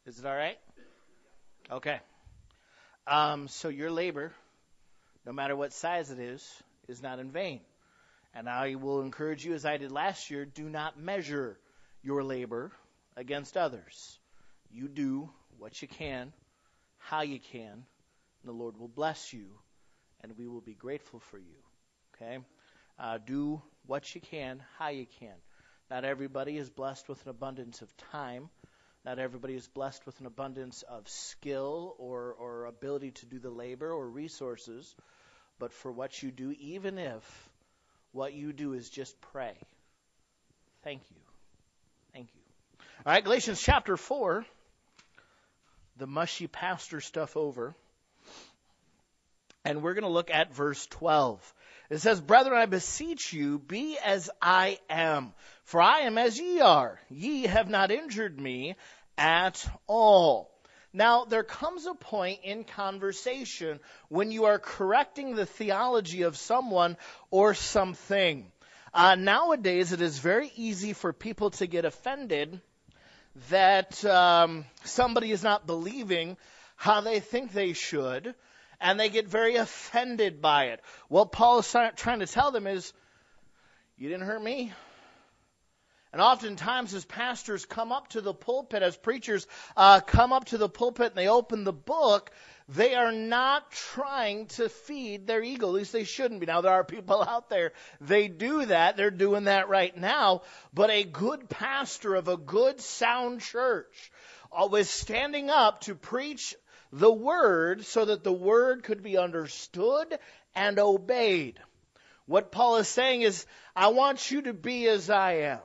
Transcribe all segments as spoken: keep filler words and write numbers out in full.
Is it all right? Okay. Um, so your labor, no matter what size it is, is not in vain. And I will encourage you, as I did last year, do not measure your labor against others. You do what you can, how you can, and the Lord will bless you, and we will be grateful for you. Okay? Uh, do what you can, how you can. Not everybody is blessed with an abundance of time. Not everybody is blessed with an abundance of skill or, or ability to do the labor or resources. But for what you do, even if what you do is just pray, thank you. Thank you. All right, Galatians chapter four, the mushy pastor stuff over. And we're going to look at verse twelve. It says, Brethren, I beseech you, be as I am, for I am as ye are. Ye have not injured me at all. Now, there comes a point in conversation when you are correcting the theology of someone or something. Uh, nowadays, it is very easy for people to get offended that um, somebody is not believing how they think they should, and they get very offended by it. What Paul is trying to tell them is, you didn't hurt me. And oftentimes as pastors come up to the pulpit, as preachers uh, come up to the pulpit and they open the book, they are not trying to feed their ego. At least they shouldn't be. Now, there are people out there, they do that. They're doing that right now. But a good pastor of a good, sound church was standing up to preach the word so that the word could be understood and obeyed. What Paul is saying is, I want you to be as I am.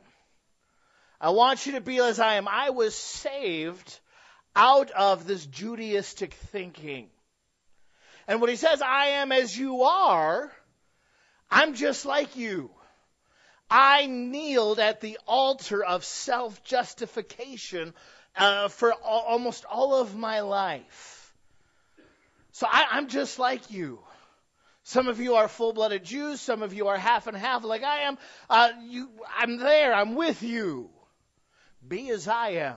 I want you to be as I am. I was saved out of this Judaistic thinking. And when he says, I am as you are, I'm just like you. I kneeled at the altar of self-justification uh, for al- almost all of my life. So I, I'm just like you. Some of you are full-blooded Jews. Some of you are half and half like I am. Uh, you, I'm there. I'm with you. Be as I am.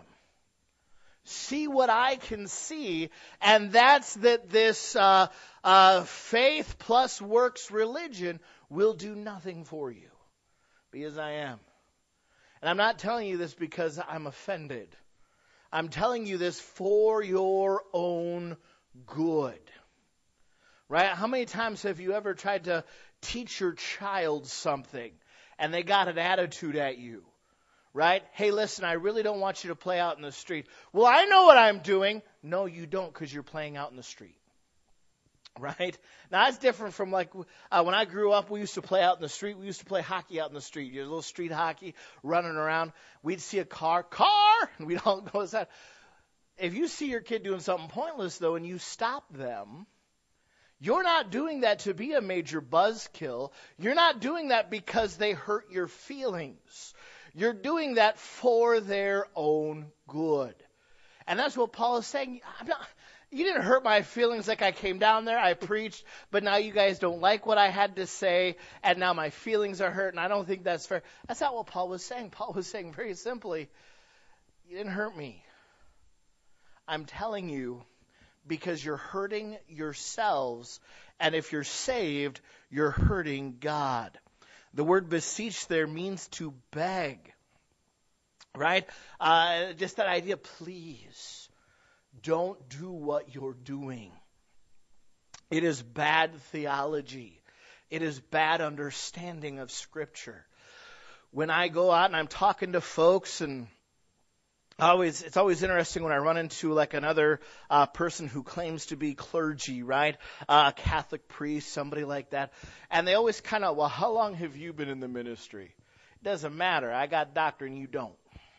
See what I can see. And that's that this uh, uh, faith plus works religion will do nothing for you. Be as I am. And I'm not telling you this because I'm offended. I'm telling you this for your own good. Right? How many times have you ever tried to teach your child something and they got an attitude at you? Right? Hey, listen, I really don't want you to play out in the street. Well, I know what I'm doing. No, you don't, because you're playing out in the street. Right? Now, that's different from like uh, when I grew up, we used to play out in the street. We used to play hockey out in the street. You know, a little street hockey running around. We'd see a car, car, and we'd all go, what's that? If you see your kid doing something pointless, though, and you stop them, you're not doing that to be a major buzzkill. You're not doing that because they hurt your feelings. You're doing that for their own good. And that's what Paul is saying. I'm not, you didn't hurt my feelings like I came down there, I preached, but now you guys don't like what I had to say, and now my feelings are hurt, and I don't think that's fair. That's not what Paul was saying. Paul was saying very simply, you didn't hurt me. I'm telling you because you're hurting yourselves, and if you're saved, you're hurting God. The word beseech there means to beg, right? Uh, just that idea, please, don't do what you're doing. It is bad theology. It is bad understanding of Scripture. When I go out and I'm talking to folks, and always, it's always interesting when I run into like another uh, person who claims to be clergy, right? Uh, a Catholic priest, somebody like that. And they always kind of, well, how long have you been in the ministry? It doesn't matter. I got doctrine, you don't.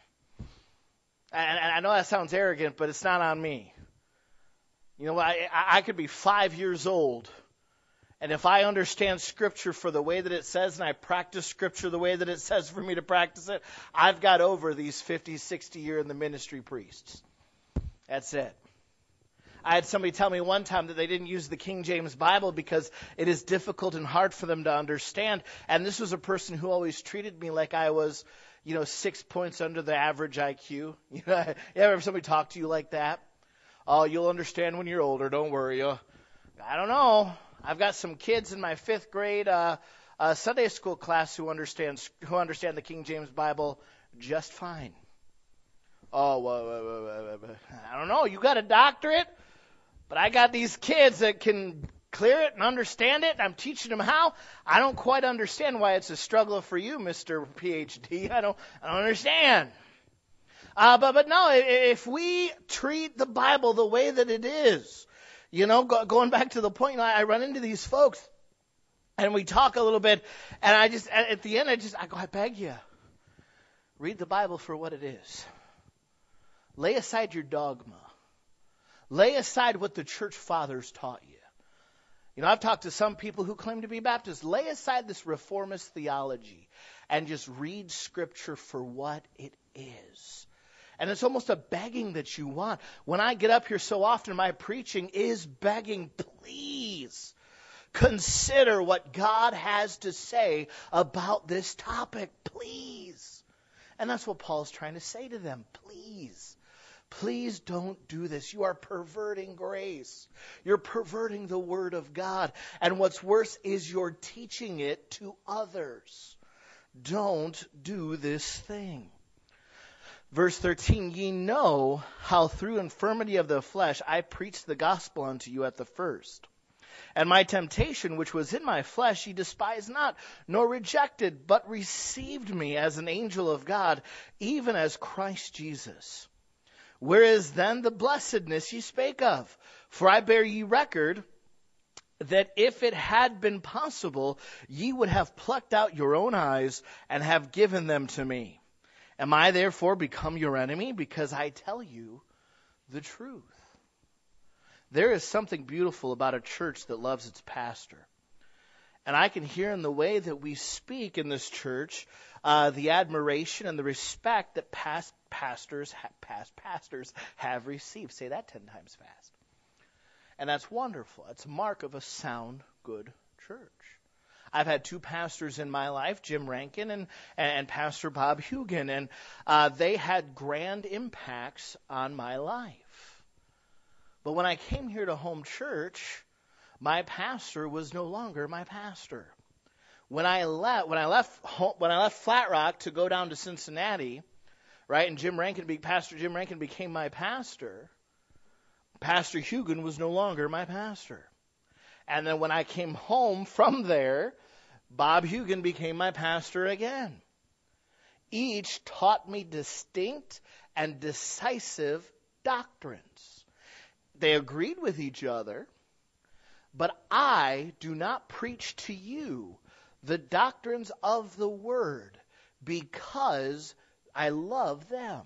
And, and I know that sounds arrogant, but it's not on me. You know, I, I could be five years old, and if I understand Scripture for the way that it says, and I practice Scripture the way that it says for me to practice it, I've got over these fifty, sixty year in the ministry priests. That's it. I had somebody tell me one time that they didn't use the King James Bible because it is difficult and hard for them to understand. And this was a person who always treated me like I was, you know, six points under the average I Q. You know, you ever have somebody talk to you like that? Oh, you'll understand when you're older. Don't worry. Uh, I don't know. I've got some kids in my fifth grade uh, uh, Sunday school class who understands who understand the King James Bible just fine. Oh, well, well, well, well, I don't know. You got a doctorate, but I got these kids that can clear it and understand it. I'm teaching them how. I don't quite understand why it's a struggle for you, Mister P H D. I don't, I don't understand. Uh, but, but no, if we treat the Bible the way that it is, you know, go, going back to the point, you know, I run into these folks and we talk a little bit, and I just, at the end, I just, I go, I beg you, read the Bible for what it is. Lay aside your dogma. Lay aside what the church fathers taught you. You know, I've talked to some people who claim to be Baptists. Lay aside this reformist theology and just read Scripture for what it is. And it's almost a begging that you want. When I get up here so often, my preaching is begging, please consider what God has to say about this topic. Please. And that's what Paul's trying to say to them. Please. Please don't do this. You are perverting grace. You're perverting the Word of God. And what's worse is you're teaching it to others. Don't do this thing. Verse thirteen, ye know how through infirmity of the flesh I preached the gospel unto you at the first. And my temptation, which was in my flesh, ye despised not, nor rejected, but received me as an angel of God, even as Christ Jesus. Where is then the blessedness ye spake of? For I bear ye record that if it had been possible, ye would have plucked out your own eyes and have given them to me. Am I therefore become your enemy? Because I tell you the truth. There is something beautiful about a church that loves its pastor. And I can hear in the way that we speak in this church uh, the admiration and the respect that past pastors, ha- past pastors have received. Say that ten times fast. And that's wonderful. It's a mark of a sound, good church. I've had two pastors in my life, Jim Rankin and, and Pastor Bob Hugan, and uh, they had grand impacts on my life. But when I came here to home church, my pastor was no longer my pastor. When I left, when I left, home, when I left Flat Rock to go down to Cincinnati, right, and Jim Rankin, be, Pastor Jim Rankin became my pastor, Pastor Hugan was no longer my pastor. And then when I came home from there, Bob Hugan became my pastor again. Each taught me distinct and decisive doctrines. They agreed with each other, but I do not preach to you the doctrines of the Word because I love them.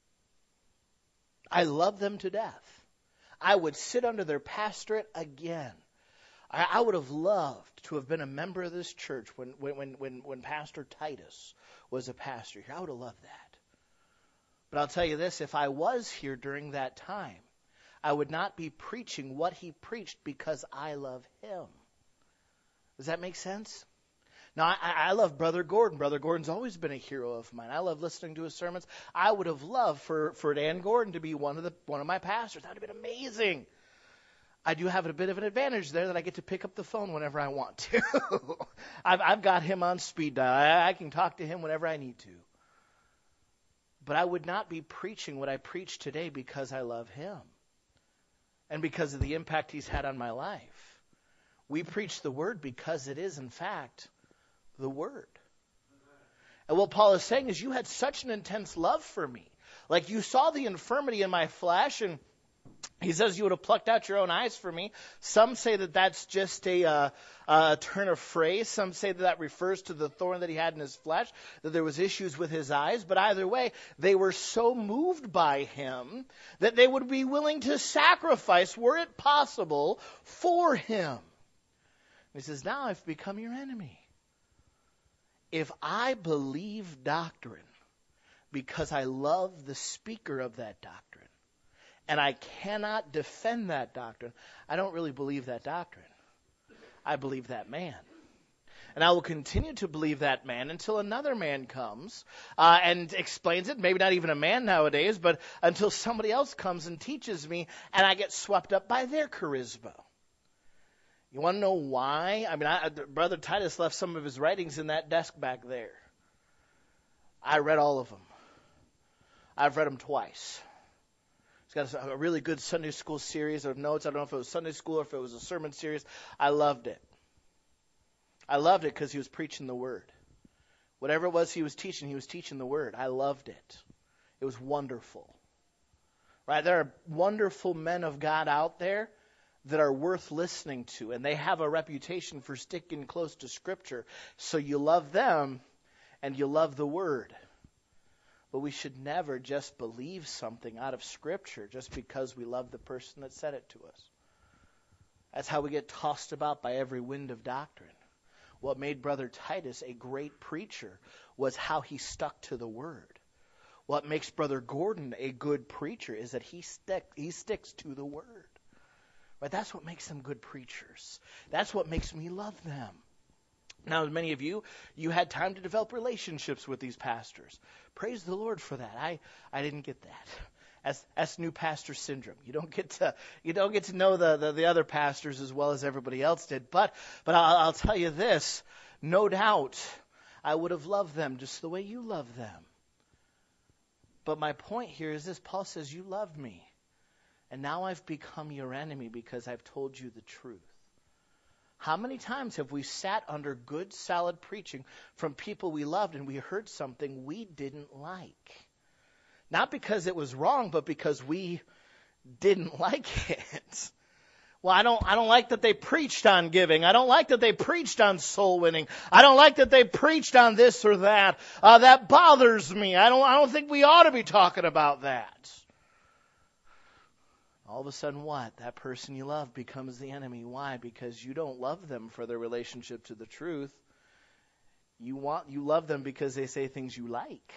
I love them to death. I would sit under their pastorate again. I, I would have loved to have been a member of this church when, when, when, when Pastor Titus was a pastor here. I would have loved that. But I'll tell you this, if I was here during that time, I would not be preaching what he preached because I love him. Does that make sense? Now, I, I love Brother Gordon. Brother Gordon's always been a hero of mine. I love listening to his sermons. I would have loved for, for Dan Gordon to be one of the one of my pastors. That would have been amazing. I do have a bit of an advantage there that I get to pick up the phone whenever I want to. I've, I've got him on speed dial. I, I can talk to him whenever I need to. But I would not be preaching what I preach today because I love him and because of the impact he's had on my life. We preach the Word because it is, in fact, the Word. And what Paul is saying is you had such an intense love for me. Like you saw the infirmity in my flesh, and he says you would have plucked out your own eyes for me. Some say that that's just a, uh, a turn of phrase. Some say that that refers to the thorn that he had in his flesh, that there was issues with his eyes. But either way, they were so moved by him that they would be willing to sacrifice, were it possible, for him. He says, now I've become your enemy. If I believe doctrine because I love the speaker of that doctrine, and I cannot defend that doctrine, I don't really believe that doctrine. I believe that man. And I will continue to believe that man until another man comes uh, and explains it. Maybe not even a man nowadays, but until somebody else comes and teaches me and I get swept up by their charisma. You want to know why? I mean, I, Brother Titus left some of his writings in that desk back there. I read all of them. I've read them twice. He's got a, a really good Sunday school series of notes. I don't know if it was Sunday school or if it was a sermon series. I loved it. I loved it because he was preaching the word. Whatever it was he was teaching, he was teaching the word. I loved it. It was wonderful. Right? There are wonderful men of God out there that are worth listening to, and they have a reputation for sticking close to Scripture. So you love them, and you love the Word. But we should never just believe something out of Scripture just because we love the person that said it to us. That's how we get tossed about by every wind of doctrine. What made Brother Titus a great preacher was how he stuck to the Word. What makes Brother Gordon a good preacher is that he stick, he sticks to the Word. Right? That's what makes them good preachers. That's what makes me love them. Now, as many of you, you had time to develop relationships with these pastors. Praise the Lord for that. I, I didn't get that. That's, that's new pastor syndrome. You don't get to you don't get to know the, the, the other pastors as well as everybody else did. But but I'll, I'll tell you this, no doubt I would have loved them just the way you love them. But my point here is this: Paul says, you loved me. And now I've become your enemy because I've told you the truth. How many times have we sat under good, solid preaching from people we loved and we heard something we didn't like? Not because it was wrong, but because we didn't like it. Well, I don't, I don't like that they preached on giving. I don't like that they preached on soul winning. I don't like that they preached on this or that. Uh, that bothers me. I don't, I don't think we ought to be talking about that. All of a sudden, what? That person you love becomes the enemy. Why? Because you don't love them for their relationship to the truth. You want, you love them because they say things you like.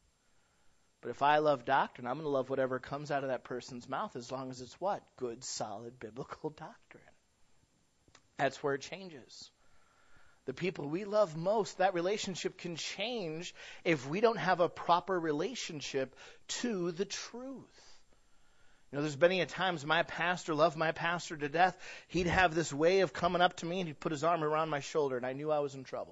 But if I love doctrine, I'm going to love whatever comes out of that person's mouth as long as it's what? Good, solid, biblical doctrine. That's where it changes. The people we love most, that relationship can change if we don't have a proper relationship to the truth. You know, there's many a times my pastor, loved my pastor to death, he'd have this way of coming up to me and he'd put his arm around my shoulder and I knew I was in trouble.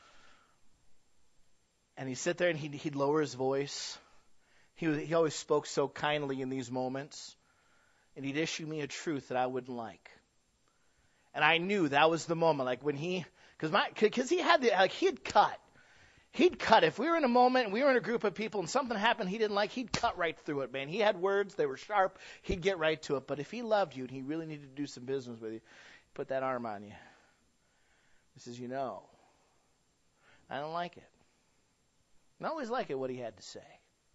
And he'd sit there and he'd, he'd lower his voice. He, he always spoke so kindly in these moments. And he'd issue me a truth that I wouldn't like. And I knew that was the moment, like when he, because my, because he had the, like he'd cut. He'd cut. If we were in a moment and we were in a group of people and something happened he didn't like, he'd cut right through it, man. He had words, they were sharp, he'd get right to it. But if he loved you and he really needed to do some business with you, he'd put that arm on you. He says, you know, I don't like it. I always like it what he had to say.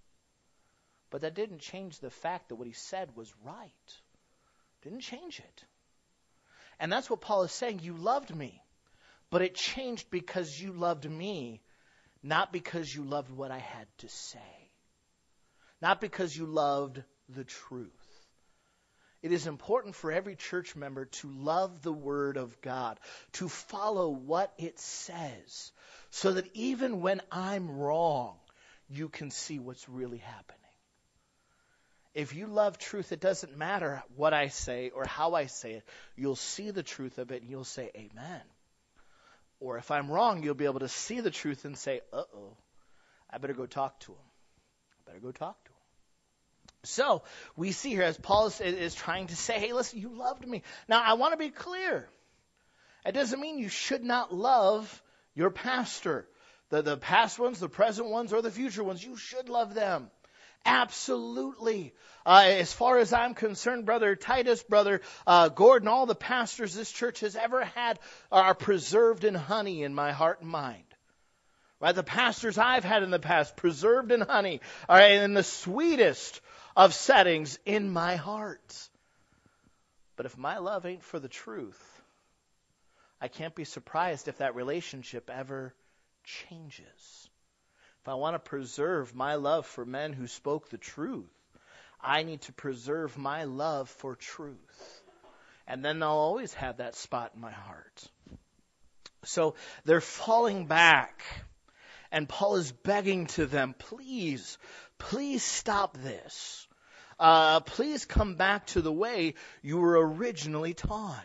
But that didn't change the fact that what he said was right. Didn't change it. And that's what Paul is saying. You loved me. But it changed because you loved me. Not because you loved what I had to say. Not because you loved the truth. It is important for every church member to love the Word of God, to follow what it says, so that even when I'm wrong, you can see what's really happening. If you love truth, it doesn't matter what I say or how I say it. You'll see the truth of it and you'll say, amen. Or if I'm wrong, you'll be able to see the truth and say, uh-oh, I better go talk to him. I better go talk to him. So we see here as Paul is, is trying to say, hey, listen, you loved me. Now, I want to be clear. It doesn't mean you should not love your pastor. The, the past ones, the present ones, or the future ones. You should love them. Absolutely. Uh, as far as I'm concerned, Brother Titus, Brother uh, Gordon, all the pastors this church has ever had are preserved in honey in my heart and mind. Right? The pastors I've had in the past, preserved in honey, are in the sweetest of settings in my heart. But if my love ain't for the truth, I can't be surprised if that relationship ever changes. If I want to preserve my love for men who spoke the truth, I need to preserve my love for truth. And then I'll always have that spot in my heart. So they're falling back. And Paul is begging to them, please, please stop this. Uh, please come back to the way you were originally taught.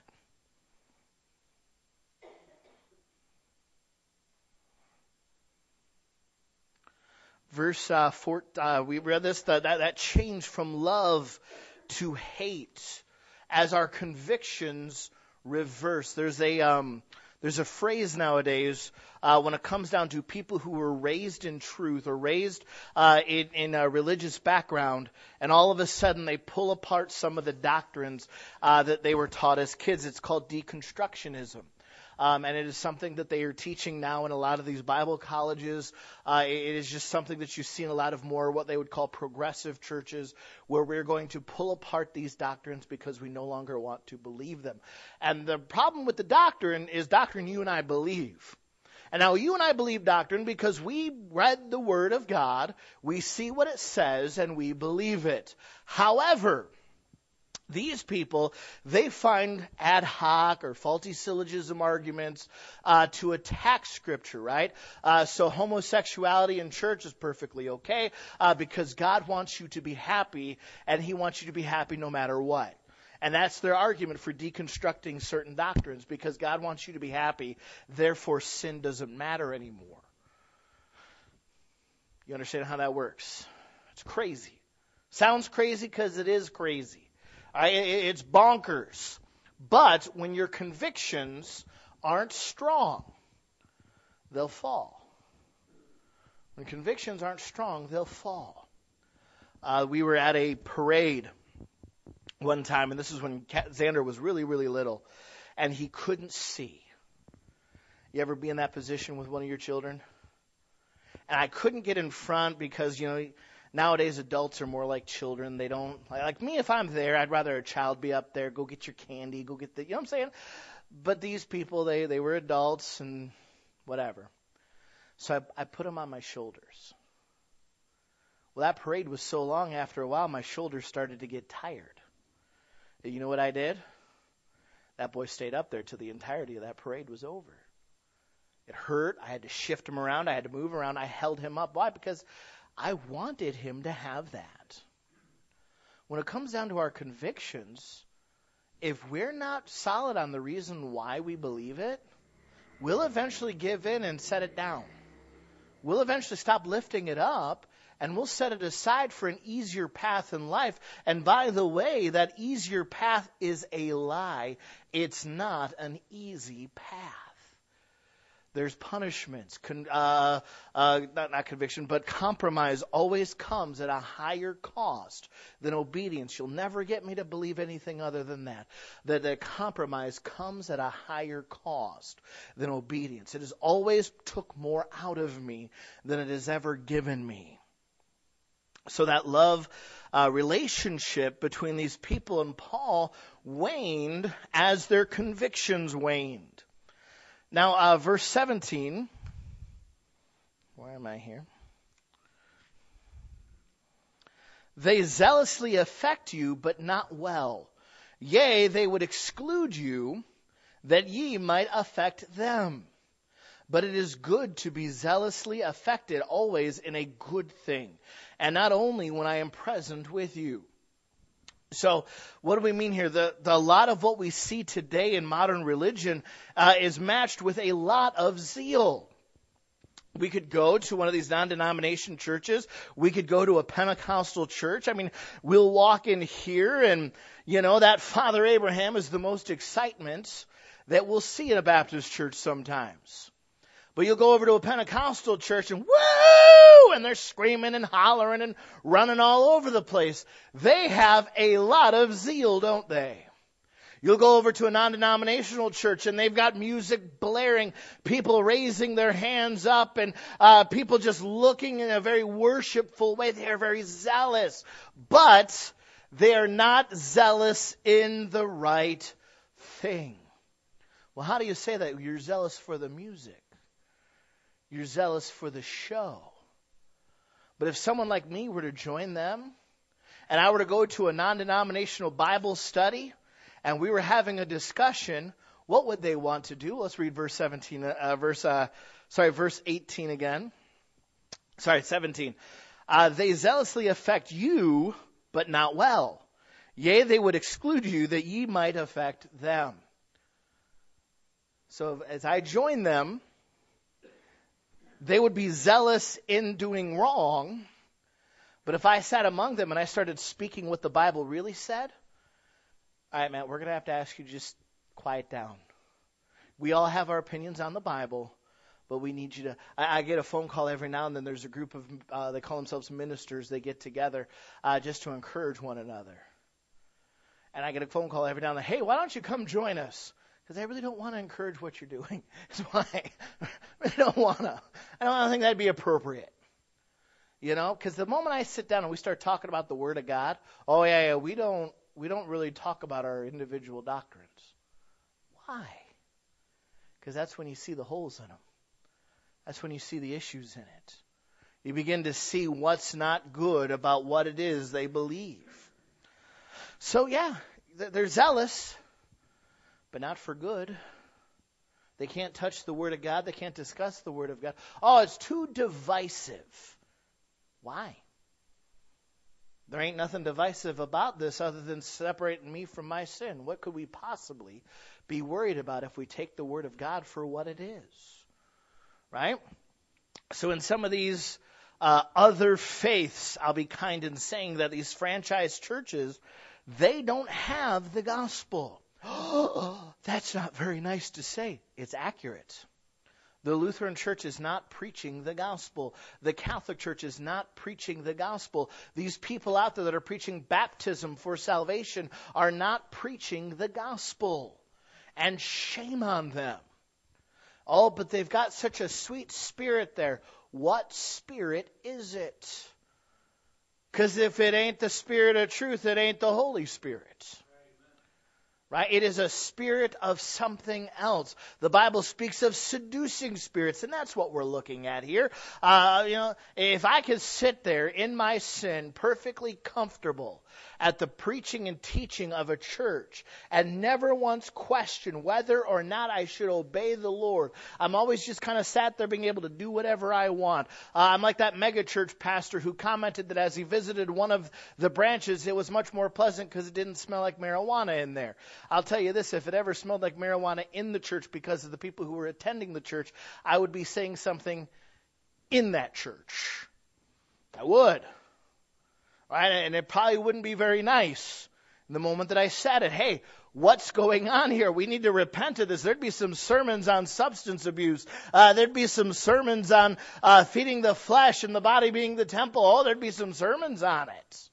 Verse uh, four, uh, we read this, that, that, that change from love to hate as our convictions reverse. There's a um, there's a phrase nowadays uh, when it comes down to people who were raised in truth or raised uh, in, in a religious background, and all of a sudden they pull apart some of the doctrines uh, that they were taught as kids. It's called deconstructionism. Um, and it is something that they are teaching now in a lot of these Bible colleges. Uh, it is just something that you see in a lot of more what they would call progressive churches, where we're going to pull apart these doctrines because we no longer want to believe them. And the problem with the doctrine is doctrine you and I believe. And now you and I believe doctrine because we read the Word of God, we see what it says, and we believe it. However, these people, they find ad hoc or faulty syllogism arguments uh, to attack Scripture, right? Uh, so homosexuality in church is perfectly okay uh, because God wants you to be happy, and He wants you to be happy no matter what. And that's their argument for deconstructing certain doctrines, because God wants you to be happy, therefore sin doesn't matter anymore. You understand how that works? It's crazy. Sounds crazy because it is crazy. It's bonkers. But when your convictions aren't strong, they'll fall. When convictions aren't strong, they'll fall. Uh, we were at a parade one time, and this is when Xander was really, really little, and he couldn't see. You ever be in that position with one of your children? And I couldn't get in front because, you know, nowadays, adults are more like children. They don't, like me, if I'm there, I'd rather a child be up there. Go get your candy. Go get the, you know what I'm saying? But these people, they, they were adults and whatever. So I, I put them on my shoulders. Well, that parade was so long, after a while, my shoulders started to get tired. And you know what I did? That boy stayed up there till the entirety of that parade was over. It hurt. I had to shift him around. I had to move around. I held him up. Why? Because I wanted him to have that. When it comes down to our convictions, if we're not solid on the reason why we believe it, we'll eventually give in and set it down. We'll eventually stop lifting it up, and we'll set it aside for an easier path in life. And by the way, that easier path is a lie. It's not an easy path. There's punishments, con, uh, uh, not, not conviction, but compromise always comes at a higher cost than obedience. You'll never get me to believe anything other than that. That the compromise comes at a higher cost than obedience. It has always took more out of me than it has ever given me. So that love uh, relationship between these people and Paul waned as their convictions waned. Now, uh, verse seventeen, where am I here? They zealously affect you, but not well. Yea, they would exclude you, that ye might affect them. But it is good to be zealously affected always in a good thing, and not only when I am present with you. So what do we mean here? The, the a lot of what we see today in modern religion uh, is matched with a lot of zeal. We could go to one of these non-denomination churches. We could go to a Pentecostal church. I mean, we'll walk in here and, you know, that Father Abraham is the most excitement that we'll see in a Baptist church sometimes. But you'll go over to a Pentecostal church and woo! And they're screaming and hollering and running all over the place. They have a lot of zeal, don't they? You'll go over to a non-denominational church and they've got music blaring, people raising their hands up, and uh, people just looking in a very worshipful way. They are very zealous. But they are not zealous in the right thing. Well, how do you say that? You're zealous for the music. You're zealous for the show. But if someone like me were to join them, and I were to go to a non-denominational Bible study, and we were having a discussion, What would they want to do? Let's read verse seventeen, uh, verse, uh, sorry, verse eighteen again. Sorry, seventeen. Uh, they zealously affect you, but not well. Yea, they would exclude you that ye might affect them. So as I join them, they would be zealous in doing wrong. But if I sat among them and I started speaking what the Bible really said, all right, man, we're going to have to ask you to just quiet down. We all have our opinions on the Bible, but we need you to, I, I get a phone call every now and then. There's a group of, uh, they call themselves ministers. They get together uh, just to encourage one another. And I get a phone call every now and then. Hey, why don't you come join us? Because I really don't want to encourage what you're doing. That's why I really don't want to. I don't think that'd be appropriate. You know, because the moment I sit down and we start talking about the Word of God, oh yeah, yeah, we don't, we don't really talk about our individual doctrines. Why? Because that's when you see the holes in them. That's when you see the issues in it. You begin to see what's not good about what it is they believe. So yeah, they're zealous, but not for good. They can't touch the Word of God. They can't discuss the Word of God. Oh, it's too divisive. Why? There ain't nothing divisive about this other than separating me from my sin. What could we possibly be worried about if we take the Word of God for what it is? Right? So in some of these uh, other faiths, I'll be kind in saying that these franchise churches, they don't have the gospel. Oh, that's not very nice to say. It's accurate. The Lutheran Church is not preaching the gospel. The Catholic Church is not preaching the gospel. These people out there that are preaching baptism for salvation are not preaching the gospel. And shame on them. Oh, but they've got such a sweet spirit there. What spirit is it? Because if it ain't the Spirit of truth, it ain't the Holy Spirit. Right? It is a spirit of something else. The Bible speaks of seducing spirits, and that's what we're looking at here. Uh, you know, if I could sit there in my sin, perfectly comfortable at the preaching and teaching of a church, and never once question whether or not I should obey the Lord, I'm always just kind of sat there being able to do whatever I want. Uh, I'm like that mega church pastor who commented that as he visited one of the branches, it was much more pleasant because it didn't smell like marijuana in there. I'll tell you this, if it ever smelled like marijuana in the church because of the people who were attending the church, I would be saying something in that church. I would. Right? And it probably wouldn't be very nice the moment that I said it. Hey, what's going on here? We need to repent of this. There'd be some sermons on substance abuse. Uh, there'd be some sermons on uh, feeding the flesh and the body being the temple. Oh, there'd be some sermons on it.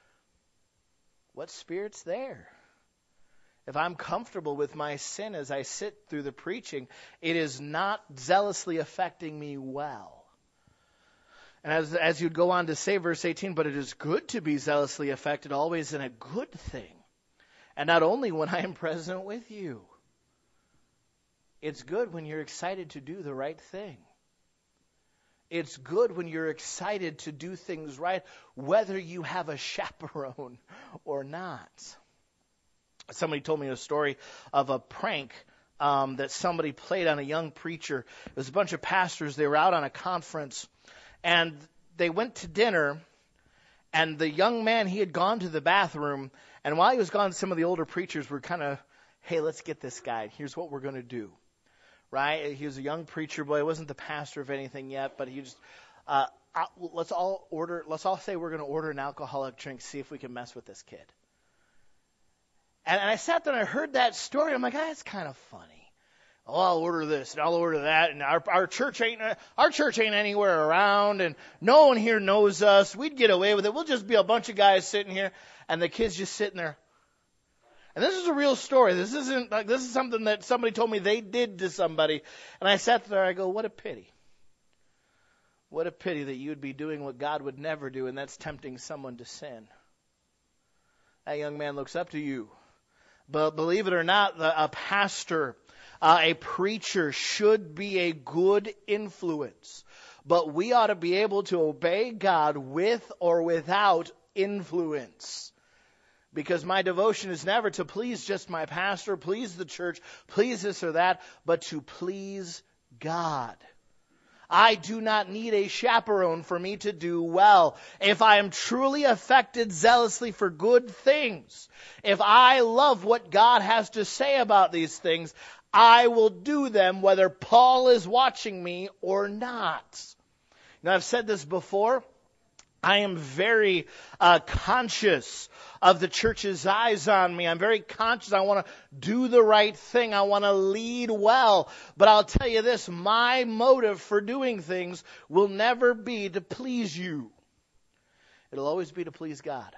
What spirit's there? If I'm comfortable with my sin as I sit through the preaching, it is not zealously affecting me well. And as, as you'd go on to say, verse eighteen, but it is good to be zealously affected, always in a good thing. And not only when I am present with you. It's good when you're excited to do the right thing. It's good when you're excited to do things right, whether you have a chaperone or not. Somebody told me a story of a prank um, that somebody played on a young preacher. It was a bunch of pastors. They were out on a conference, and they went to dinner, and the young man, he had gone to the bathroom, and while he was gone, some of the older preachers were kind of, hey, let's get this guy. Here's what we're going to do. Right? He was a young preacher boy. He wasn't the pastor of anything yet, but he just, uh, let's all order, let's all say we're going to order an alcoholic drink, see if we can mess with this kid. And, and I sat there and I heard that story. I'm like, ah, that's kind of funny. Oh, I'll order this and I'll order that, and our our church ain't our church ain't anywhere around, and no one here knows us. We'd get away with it. We'll just be a bunch of guys sitting here, and the kid's just sitting there. And this is a real story. This isn't like this is something that somebody told me they did to somebody. And I sat there. I go, what a pity. What a pity that you would be doing what God would never do, and that's tempting someone to sin. That young man looks up to you. But believe it or not, the, a pastor, uh, a preacher should be a good influence. But we ought to be able to obey God with or without influence. Because my devotion is never to please just my pastor, please the church, please this or that, but to please God. I do not need a chaperone for me to do well. If I am truly affected zealously for good things, if I love what God has to say about these things, I will do them whether Paul is watching me or not. Now, I've said this before. I am very uh, conscious of the church's eyes on me. I'm very conscious. I want to do the right thing. I want to lead well. But I'll tell you this, my motive for doing things will never be to please you. It'll always be to please God.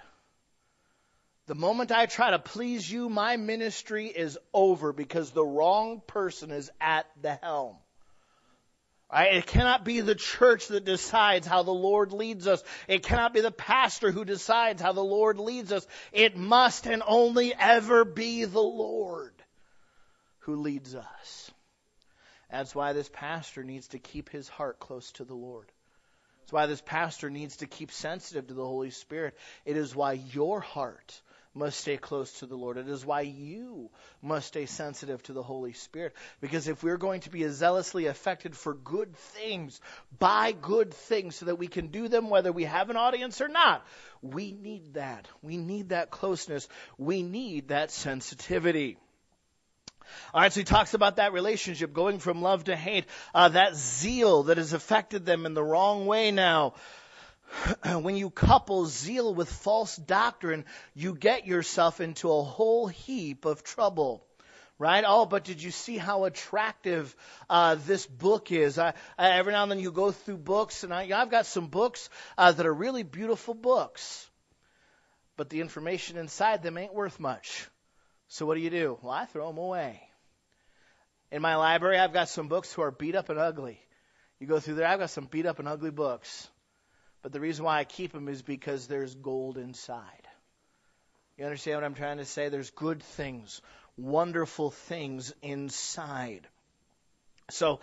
The moment I try to please you, my ministry is over because the wrong person is at the helm. Right? It cannot be the church that decides how the Lord leads us. It cannot be the pastor who decides how the Lord leads us. It must and only ever be the Lord who leads us. That's why this pastor needs to keep his heart close to the Lord. That's why this pastor needs to keep sensitive to the Holy Spirit. It is why your heart must stay close to the Lord. It is why you must stay sensitive to the Holy Spirit. Because if we're going to be zealously affected for good things, by good things, so that we can do them whether we have an audience or not, we need that. We need that closeness. We need that sensitivity. All right, so he talks about that relationship going from love to hate, uh, that zeal that has affected them in the wrong way now. When you couple zeal with false doctrine, you get yourself into a whole heap of trouble. Right? Oh, but did you see how attractive uh, this book is? I, I, every now and then you go through books, and I, I've got some books uh, that are really beautiful books. But the information inside them ain't worth much. So what do you do? Well, I throw them away. In my library, I've got some books who are beat up and ugly. You go through there, I've got some beat up and ugly books. But the reason why I keep them is because there's gold inside. You understand what I'm trying to say? There's good things, wonderful things inside. So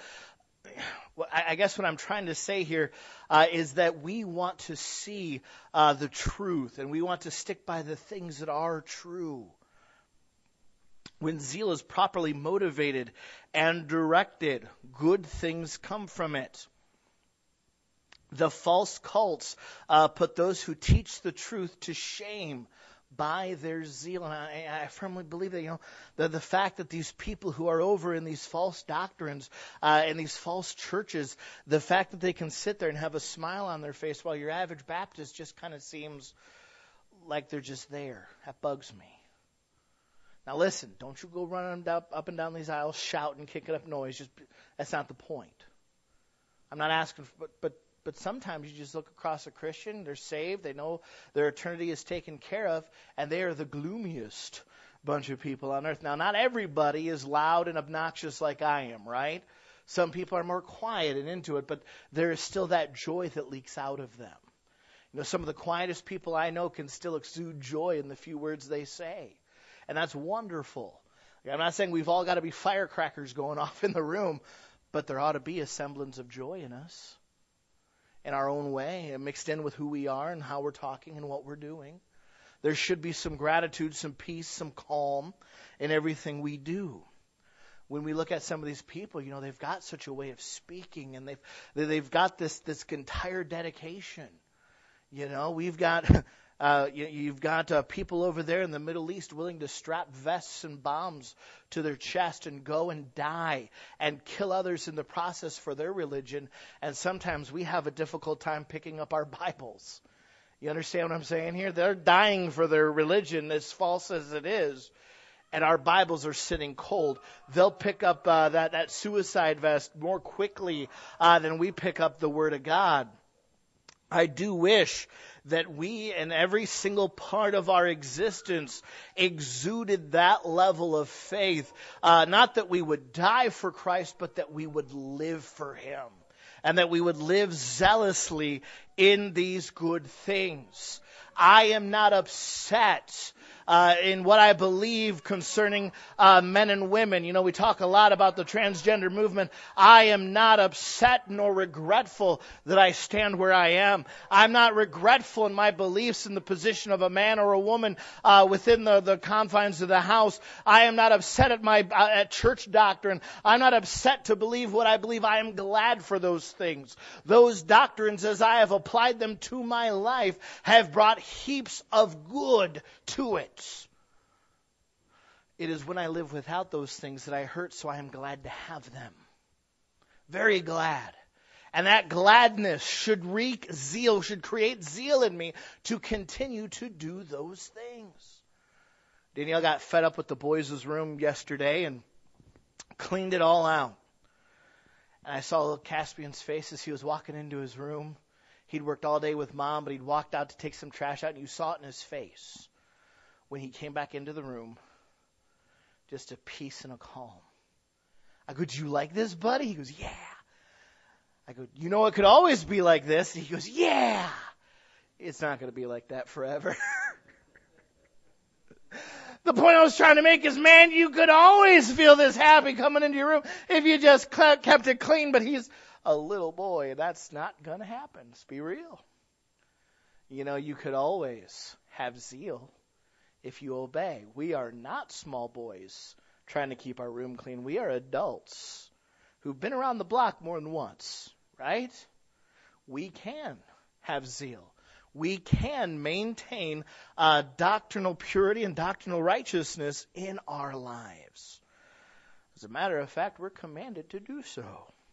I guess what I'm trying to say here uh, is that we want to see uh, the truth, and we want to stick by the things that are true. When zeal is properly motivated and directed, good things come from it. The false cults uh, put those who teach the truth to shame by their zeal. And I, I firmly believe that, you know, the, the fact that these people who are over in these false doctrines, uh, in these false churches, the fact that they can sit there and have a smile on their face while your average Baptist just kind of seems like they're just there. That bugs me. Now listen, don't you go running up, up and down these aisles shouting, kicking up noise. Just that's not the point. I'm not asking, for, but but But sometimes you just look across a Christian, they're saved, they know their eternity is taken care of, and they are the gloomiest bunch of people on earth. Now, not everybody is loud and obnoxious like I am, right? Some people are more quiet and into it, but there is still that joy that leaks out of them. You know, some of the quietest people I know can still exude joy in the few words they say. And that's wonderful. I'm not saying we've all got to be firecrackers going off in the room, but there ought to be a semblance of joy in us. In our own way, and mixed in with who we are and how we're talking and what we're doing. There should be some gratitude, some peace, some calm in everything we do. When we look at some of these people, you know, they've got such a way of speaking, and they've they've got this this entire dedication. You know, we've got uh, you, you've got uh, people over there in the Middle East willing to strap vests and bombs to their chest and go and die and kill others in the process for their religion. And sometimes we have a difficult time picking up our Bibles. You understand what I'm saying here? They're dying for their religion, as false as it is, and our Bibles are sitting cold. They'll pick up uh, that, that suicide vest more quickly uh, than we pick up the Word of God. I do wish that we and every single part of our existence exuded that level of faith. Uh, not that we would die for Christ, but that we would live for Him. And that we would live zealously in these good things. I am not upset uh, in what I believe concerning uh, men and women. You know, we talk a lot about the transgender movement. I am not upset nor regretful that I stand where I am. I'm not regretful in my beliefs in the position of a man or a woman uh, within the, the confines of the house. I am not upset at my uh, at church doctrine. I'm not upset to believe what I believe. I am glad for those things. Those doctrines, as I have applied them to my life, have brought heaps of good to it. It is when I live without those things that I hurt, so I am glad to have them. Very glad. And that gladness should wreak zeal, should create zeal in me to continue to do those things. Danielle got fed up with the boys' room yesterday and cleaned it all out. And I saw little Caspian's face as he was walking into his room. He'd worked all day with Mom, but he'd walked out to take some trash out, and you saw it in his face when he came back into the room. Just a peace and a calm. I go, do you like this, buddy? He goes, yeah. I go, you know it could always be like this? And he goes, yeah. It's not going to be like that forever. The point I was trying to make is, man, you could always feel this happy coming into your room if you just kept it clean, but he's a little boy. That's not going to happen. Let's be real. You know, you could always have zeal if you obey. We are not small boys trying to keep our room clean. We are adults who've been around the block more than once, right? We can have zeal. We can maintain uh, doctrinal purity and doctrinal righteousness in our lives. As a matter of fact, we're commanded to do so.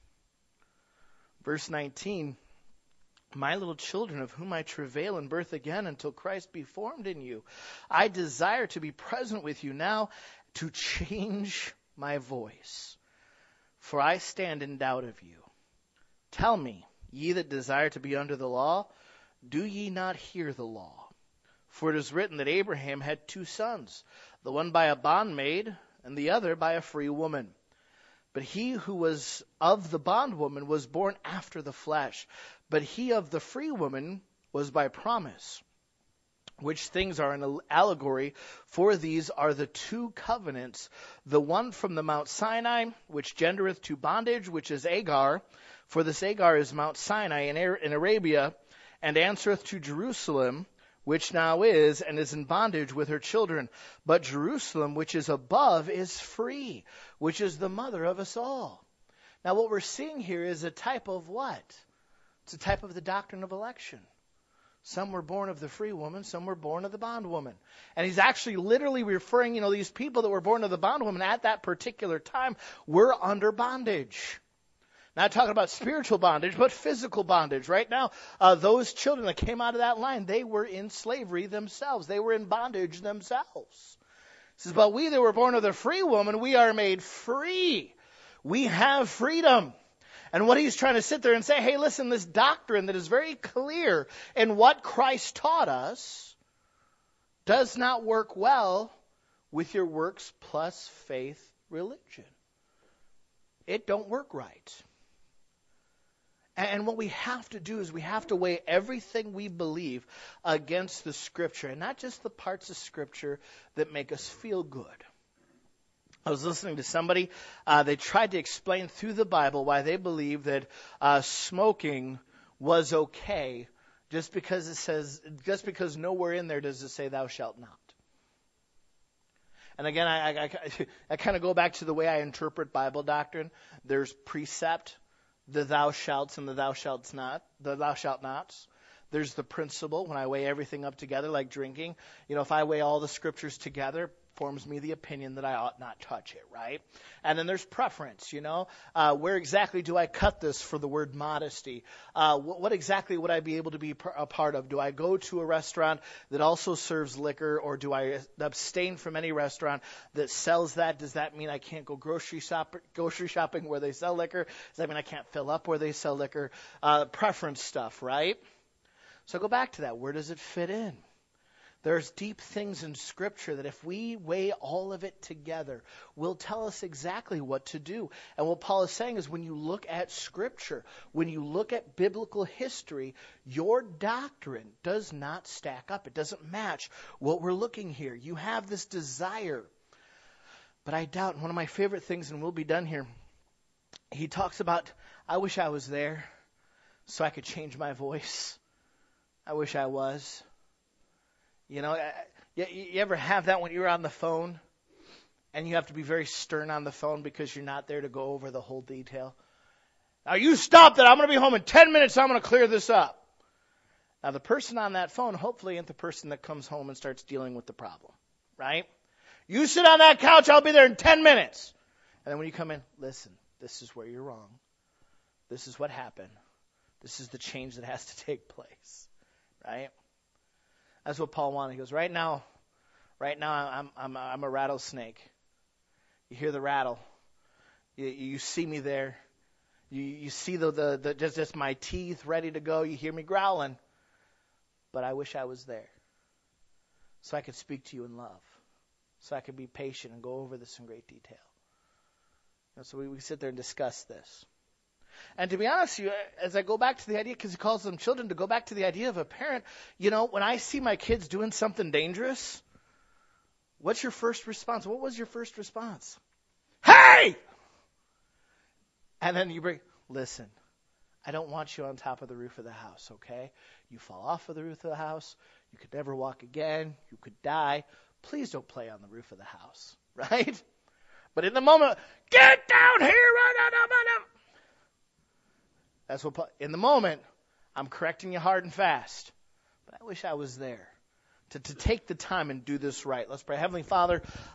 Verse nineteen, my little children, of whom I travail in birth again until Christ be formed in you, I desire to be present with you now to change my voice, for I stand in doubt of you. Tell me, ye that desire to be under the law, do ye not hear the law? For it is written that Abraham had two sons, the one by a bondmaid, and the other by a free woman. But he who was of the bondwoman was born after the flesh, but he of the free woman was by promise. Which things are an allegory, for these are the two covenants, the one from the Mount Sinai, which gendereth to bondage, which is Agar, for this Agar is Mount Sinai in Arabia, and answereth to Jerusalem, which now is, and is in bondage with her children. But Jerusalem, which is above, is free, which is the mother of us all. Now what we're seeing here is a type of what? It's a type of the doctrine of election. Some were born of the free woman, some were born of the bondwoman. And he's actually literally referring, you know, these people that were born of the bondwoman at that particular time were under bondage. Not talking about spiritual bondage, but physical bondage. Right now, uh, those children that came out of that line, they were in slavery themselves. They were in bondage themselves. It says, but we that were born of the free woman, we are made free. We have freedom. And what he's trying to sit there and say, hey, listen, this doctrine that is very clear in what Christ taught us does not work well with your works plus faith religion. It don't work right. And what we have to do is we have to weigh everything we believe against the Scripture, and not just the parts of Scripture that make us feel good. I was listening to somebody, uh, they tried to explain through the Bible why they believe that uh, smoking was okay just because it says, just because nowhere in there does it say thou shalt not. And again, I, I, I, I kind of go back to the way I interpret Bible doctrine. There's precept, the thou shalts and the thou shalt not, the thou shalt nots. There's the principle when I weigh everything up together, like drinking. You know, if I weigh all the scriptures together, forms me the opinion that I ought not touch it, right? And then there's preference, you know. Uh, where exactly do I cut this for the word modesty? Uh, what, what exactly would I be able to be a part of? Do I go to a restaurant that also serves liquor, or do I abstain from any restaurant that sells that? Does that mean I can't go grocery shop, grocery shopping where they sell liquor? Does that mean I can't fill up where they sell liquor? Uh, preference stuff, right? So I go back to that. Where does it fit in? There's deep things in Scripture that if we weigh all of it together, will tell us exactly what to do. And what Paul is saying is when you look at Scripture, when you look at biblical history, your doctrine does not stack up. It doesn't match what we're looking here. You have this desire. But I doubt, and one of my favorite things, and we'll be done here, he talks about, I wish I was there so I could change my voice. I wish I was. You know, you, you ever have that when you're on the phone and you have to be very stern on the phone because you're not there to go over the whole detail? Now you stop that. I'm going to be home in ten minutes. I'm going to clear this up. Now the person on that phone hopefully ain't the person that comes home and starts dealing with the problem, right? You sit on that couch. I'll be there in ten minutes. And then when you come in, listen, this is where you're wrong. This is what happened. This is the change that has to take place, right? That's what Paul wanted. He goes, right now, right now I'm I'm I'm a rattlesnake. You hear the rattle. You, you see me there. You you see the the, the just, just my teeth ready to go. You hear me growling. But I wish I was there, so I could speak to you in love, so I could be patient and go over this in great detail. And so we, we sit there and discuss this. And to be honest with you, as I go back to the idea, because he calls them children, to go back to the idea of a parent, you know, when I see my kids doing something dangerous, what's your first response? What was your first response? Hey! And then you bring, listen, I don't want you on top of the roof of the house, okay? You fall off of the roof of the house. You could never walk again. You could die. Please don't play on the roof of the house, right? But in the moment, get down here, run out of it. That's what, in the moment, I'm correcting you hard and fast. But I wish I was there to, to take the time and do this right. Let's pray. Heavenly Father,